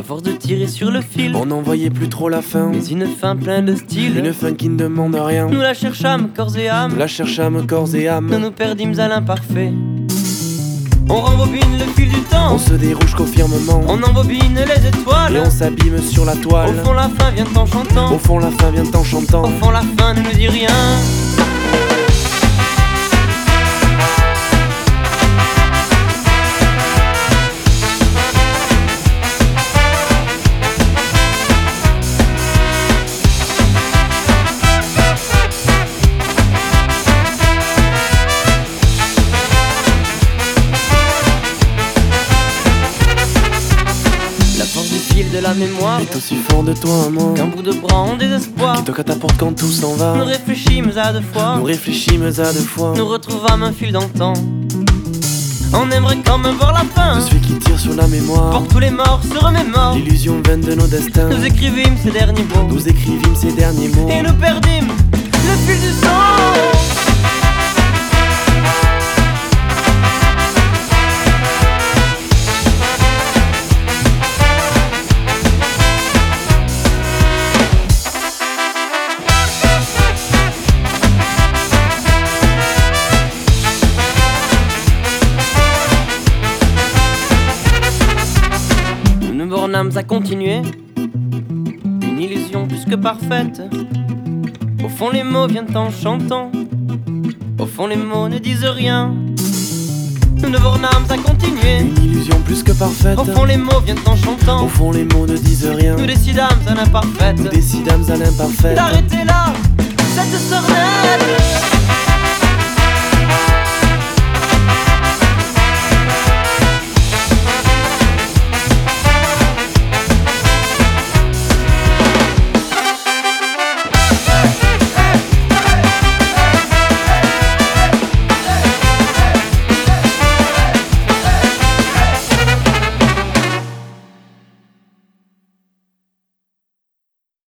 force de tirer sur le fil, on n'en voyait plus trop la fin. mais une fin pleine de style, Une fin qui ne demande rien. nous la cherchâmes corps et âme, Nous la cherchâmes corps et nous âme. nous perdîmes à l'imparfait. On rembobine le fil du temps, On se dérouge qu'au firmament. on embobine les Et étoiles. on s'abîme sur la Au toile. fond la fin vient en chantant, Au fond la fin vient en chantant. au fond la fin ne nous dit rien. La force du fil de la mémoire Est aussi fort de toi à moi. qu'un bout de bras en désespoir. Qui toque à ta porte quand tout s'en va. Nous réfléchîmes à deux fois, Nous réfléchîmes à deux fois. nous retrouvâmes un fil d'antan. On aimerait quand même voir la fin, De celui qui tire sur la mémoire. pour que tous les morts se remémorent. L'illusion vaine de nos destins. Nous écrivîmes ces derniers mots Nous écrivîmes ces derniers mots. et nous perdîmes le fil du son. Nous nous bornâmes à continuer, une illusion plus que parfaite. Au fond les mots viennent en chantant, au fond les mots ne disent rien. Nous nous bornâmes à continuer, Une illusion plus que parfaite. au fond les mots viennent en Au chantant. fond les mots ne disent rien. Nous décidâmes à l'imparfaite Nous décidâmes à l'imparfait. d'arrêter là cette sornette.